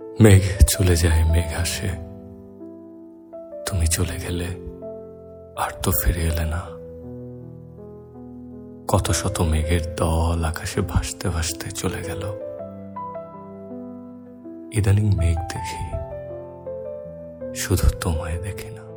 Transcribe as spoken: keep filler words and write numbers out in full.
মেঘ চলে যায়, মেঘ আসে, তুমি চলে গেলে আর তো ফিরে এলে না। কত শত মেঘের দল আকাশে ভাসতে ভাসতে চলে গেল। ইদানিং মেঘ দেখি, শুধু তোমায় দেখি না।